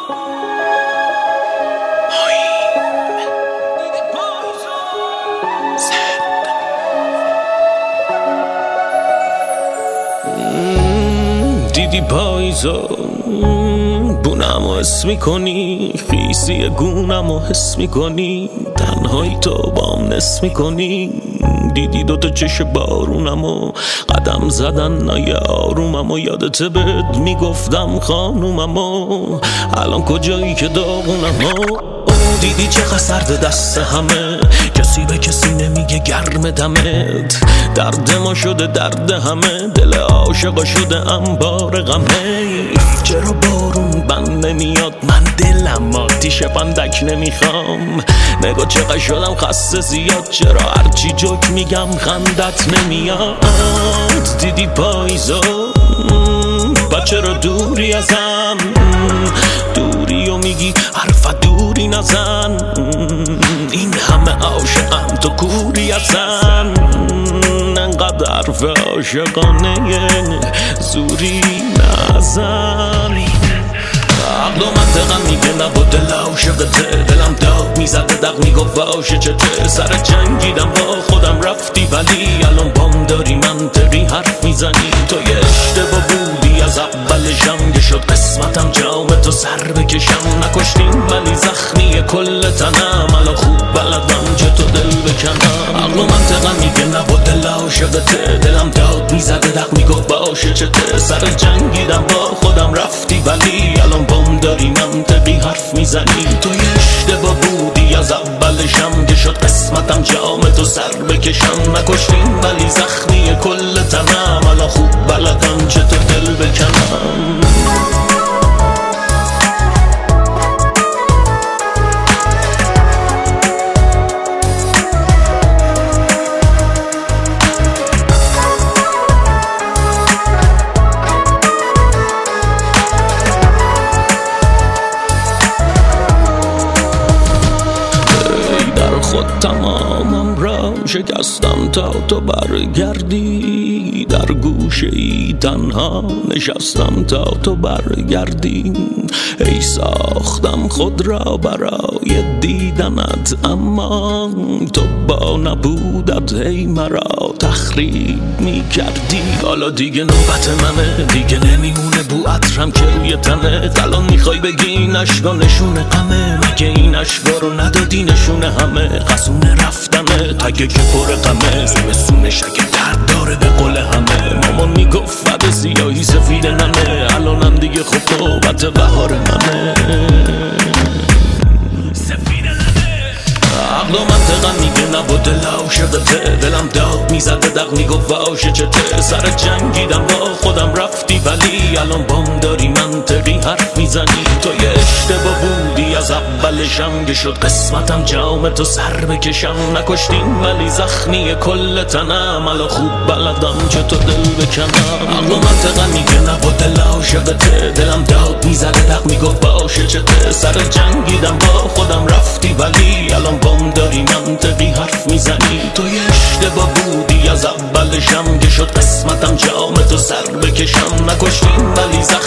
دیدی پاییزا بونمو حس میکنی، خیسی گونمو حس میکنی، تنهایی تو بام نس میکنی. دیدی دوتا چش بارونمو قدم زدن نای آروممو، یادت بهت میگفتم خانوممو، الان کجایی که داغونمو. دیدی چقدر سرد دست همه، کسی به کسی نمیگه گرم دمت، درد ما شده درد همه، دل عاشقا شده انبار غمه. چرا بارون بند نمیاد، من دلم آتیش بندک نمیخوام، نگاه چقدر شدم خسته زیاد، چرا هرچی جوک میگم خندت نمیاد. دیدی پاییزا و چرا دوری ازم، دوری و میگی حرف دوری نزن، این همه عاشقم تو کوری ازن، انقدر حرف عاشقانه زوری نزن. عقل و منطقم میگه نبا دل عاشقته، دلم داغ میزده دق میگفت واشه چته، سر جنگیدم با خودم رفتی ولی الان بام داری منطقی حرف میزنی. تو یه اشتباه بودی از اولشم، که شد قسمتم جام تو سر بکشم، نکشتیم ولی زخمی کل تنم، الان خوب بلدم چه تو دل بکنم. عقل و منطقم میگه نبا دل عاشقته، دلم داغ میزده دق میگفت باشه چته، سر جنگیدم با خودم رفتی ولی الان بام داری منطقی حرف میزنی. تو یه اشتباه بودی از اولشم، که شد قسمتم جام تو سر بکشم، نکشتیم ولی زخمی کل تنم، الان خوب بلدم چه تو دل بکنم. خود تمامم را شکستم تا تو برگردی، در گوشه ای تنها نشستم تا تو برگردی. ای ساختم خود را برای دیدنت، اما تو با نبودت هی مرا تخریب میکردی. حالا دیگه نوبت منه، دیگه نمیمونه بو عطرم که روی تنت، الان میخوای بگی این عشقا نشونه غمه، مگه این عشقا رو ندادی نشونه همه، قصونه رفتنه تگه که پر غمه، زمستونش اگه درد داره به قول همه، مامان میگفت فد سیاهی سفید نمه، الانم دیگه خب نوبت بهار منه. عقل و منطقم میگه نبا دل عاشقته، دلم داغ میزده دق میگفت واشه چته، سر جنگیدم با خودم رفتی ولی الان بام داری منطقی حرف میزنی. تو یه اشتباه بودی از اولشم، که شد قسمتم جام تو سر بکشم، نکشتیم ولی زخمی کل تنم، الان خوب بلدم چه تو دل بکنم. عقل و منطقم میگه نبا دل عاشقته، دلم داغ میزده دق میگفت واشه چته، سر جنگیدم با خودم رفتی ولی الان بام داری منطقی حرف میزنی. تو یه اشتباه بودی از اولشم، که شد قسمتم جام تو سر بکشم، نکشتیم ولی